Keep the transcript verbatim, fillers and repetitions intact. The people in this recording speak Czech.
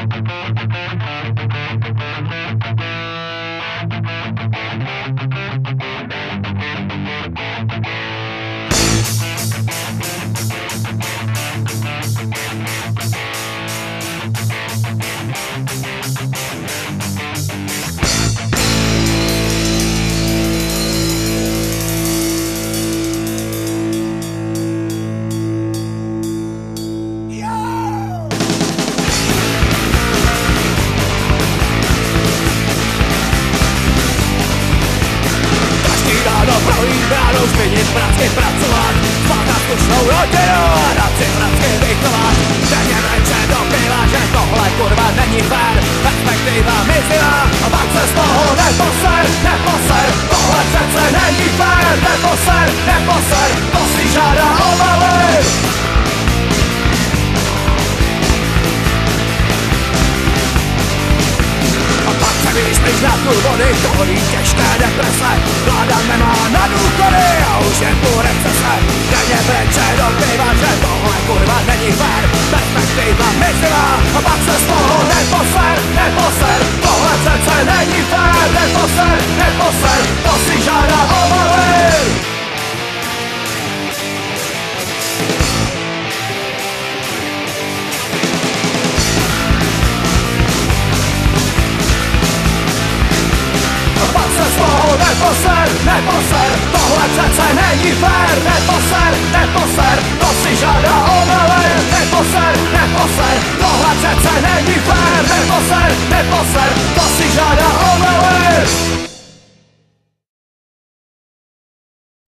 Změnit pracky, pracovat, spáchat slušnou rodinu a dát si pracky vychovat. Denně večer dopiva, že tohle kurva není fér. Perspektiva mizivá a pak se z toho neposer, neposer. Tohle přece není fér, neposer, neposer. To si žádá obavy. A pak se vyšplíš na tu vody, tvoří těžké deprese. Vláda nemá na důchody a už je tu recese. Denně večer dopiva, že tohle kurva není fér. Perspektiva mizivá a pak se z toho neposer, neposer. Tohle přece není fér, neposer, neposer. To si žádá obavy. Neposer, neposer, tohle přece není fér, neposer.